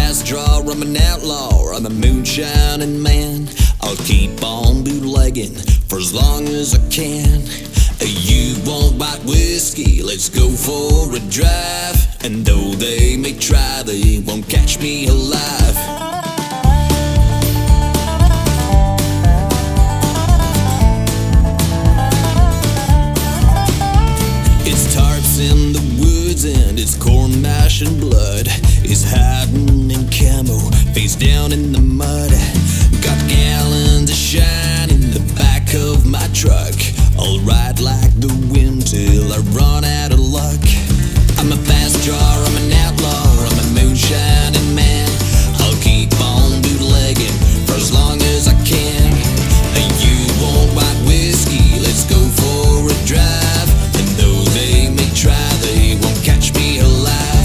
fast draw, I'm an outlaw, I'm a moonshining man. I'll keep on bootlegging for as long as I can. You won't bite whiskey, let's go for a drive. And though they may try, they won't catch me alive. It's tarps in the woods and it's corn mash and blood. It's hiding in camo, face down in the mud. Got gallons of shine in the back of my truck. I'll ride like the wind till I run out of luck. I'm a fast drawer, I'm an outlaw, I'm a moonshining man. I'll keep on bootlegging for as long as I can. You won't bite whiskey, let's go for a drive. And though they may try, they won't catch me alive.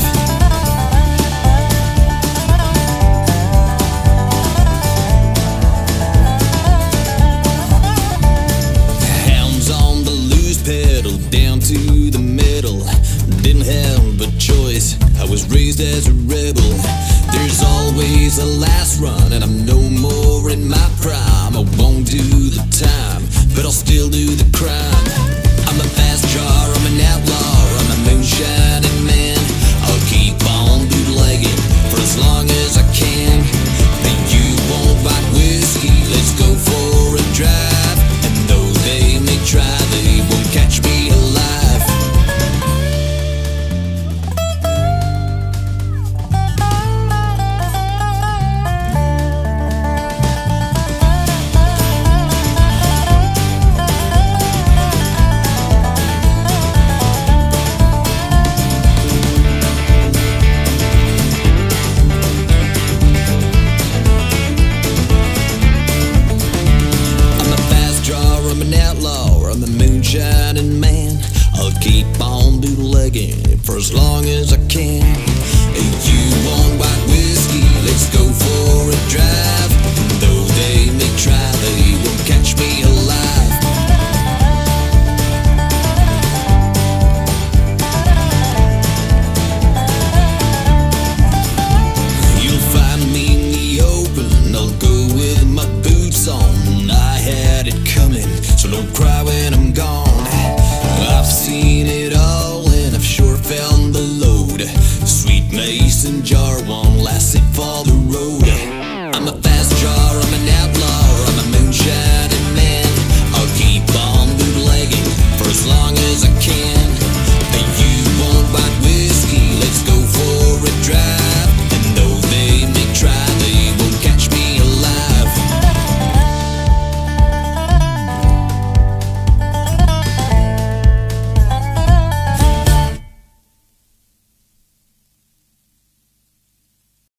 Hounds on the loose pedal, down to the middle. Didn't have a choice, I was raised as a rebel. There's always a last run, and I'm no more in my prime. I won't do the time, but I'll still do the crime. I'm a fast drawer, I'm an outlaw, I'm a moonshining man. I'll keep on bootlegging for as long as I can. And you won't bite whiskey, let's go for a drive. And though they may try, they won't catch me alive. I'm an outlaw, I'm a moonshining man. I'll keep on bootlegging for as long as I can. You won't bite whiskey, let's go for a drive. Though they may try, they won't catch me alive. You'll find me in the open, I'll go with my boots on. I had it coming, so don't cry when I'm